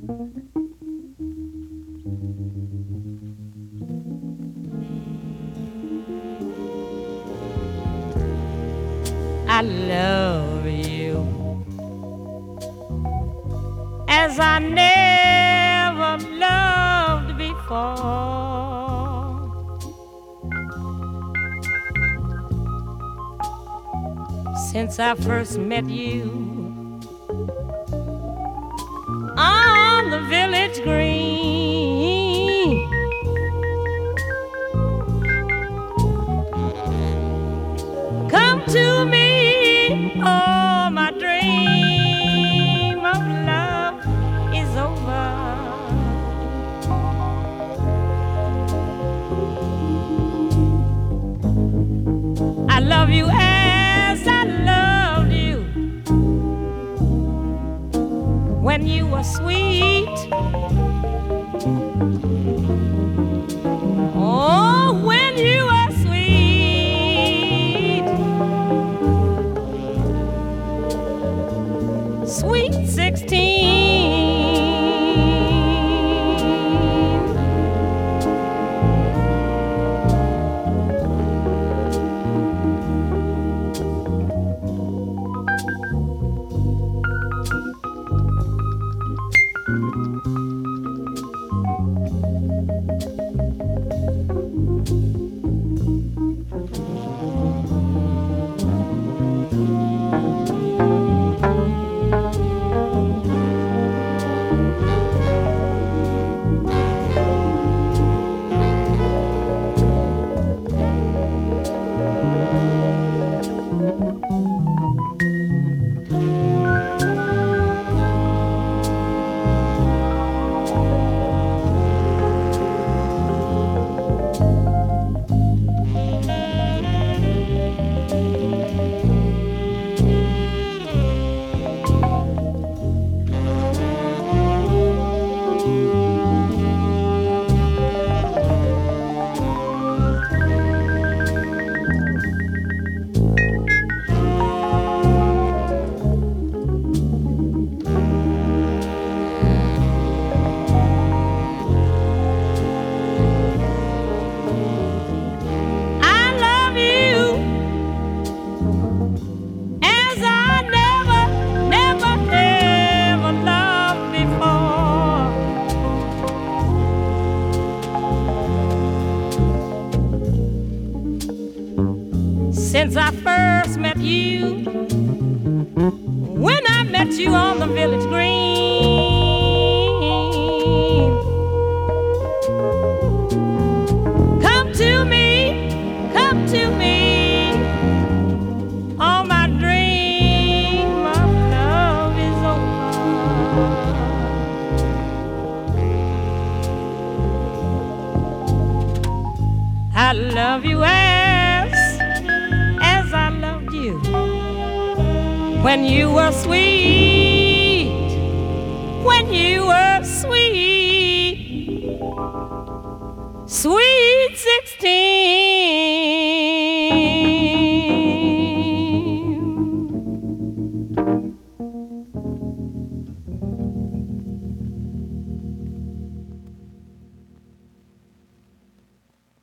I love you as I never loved before. Since I first met you on the village green, come to me, oh, my dream of love is over. I love you as I loved you when you were sweet. Oh, when you were sweet, sweet 16. Since I first met you, when I met you on the village green, come to me, all my dream of love is over. I love you as I loved you when you were sweet, when you were sweet, sweet 16.